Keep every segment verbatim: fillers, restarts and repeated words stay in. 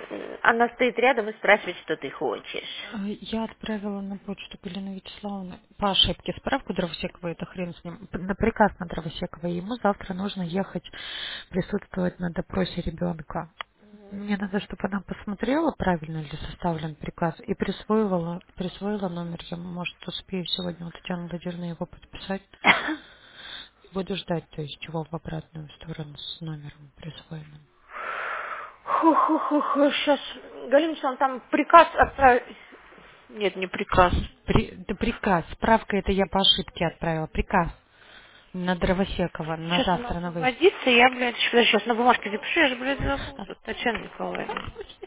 Она стоит рядом и спрашивает, что ты хочешь. А, Я отправила на почту Галины Вячеславовны по ошибке справку Дровосекова, это хрен с ним, на приказ на Дровосекова. Ему завтра нужно ехать присутствовать на допросе ребенка. Мне надо, чтобы она посмотрела, правильно ли составлен приказ, и присвоила, присвоила номер. Я, может, успею сегодня у Татьяны Владимировны его подписать. Буду ждать, то есть чего в обратную сторону с номером присвоенным. Ху-ху-ху-ху, сейчас, Галина Александровна, там приказ отправить. Нет, не приказ. При, да приказ, справка это я по ошибке отправила. Приказ на Дровосекова на Сейчас она завтра на выезд. освободится, я, блядь, сейчас на бумажке запишу, я же, блядь, забуду. Татьяна Николаевна.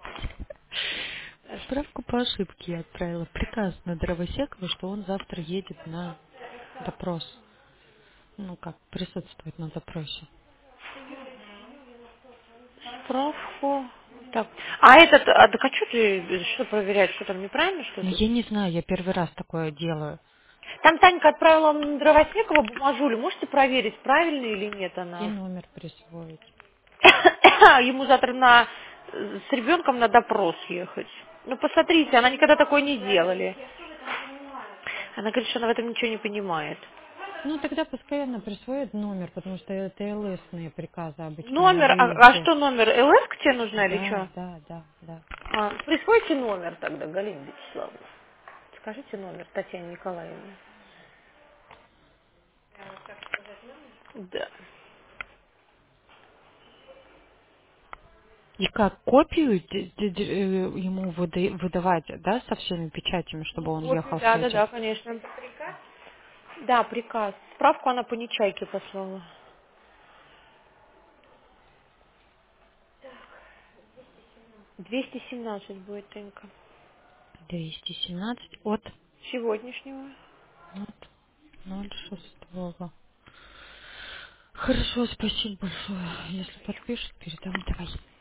Справку по ошибке я отправила. Приказ на Дровосекова, что он завтра едет на допрос. Ну как, присутствовать на допросе. Справку. Так. А этот, а так а что ты, что проверять, что там неправильно Ну что-то? я не знаю, я первый раз такое делаю. Там Танька отправила на Дровосекова бумажулю. Можете проверить, правильно или нет И она? номер присвоить. Ему завтра на, с ребенком на допрос ехать. Ну, посмотрите, она никогда такое не делали. Она говорит, что она в этом ничего не понимает. Ну тогда пускай она присвоит номер, потому что это ЛСные приказы обычно на Номер, а, а выезде. что номер? ЛС к тебе нужна или Да, что? да, да, да. А, присвойте номер тогда, Галина Вячеславовна. Скажите номер Татьяне Николаевне. Да. И как копию д- д- д- э, ему выда- выдавать, да, со всеми печатями, Ну, чтобы он копию, ехал с да, да, этим? да, конечно. Да, приказ. Справку она по Нечайке послала. двести семнадцать будет, Тенька. двести семнадцать от, Сегодняшнего. от ноль шесть. Хорошо, спасибо большое. Если подпишут, передам. Давай.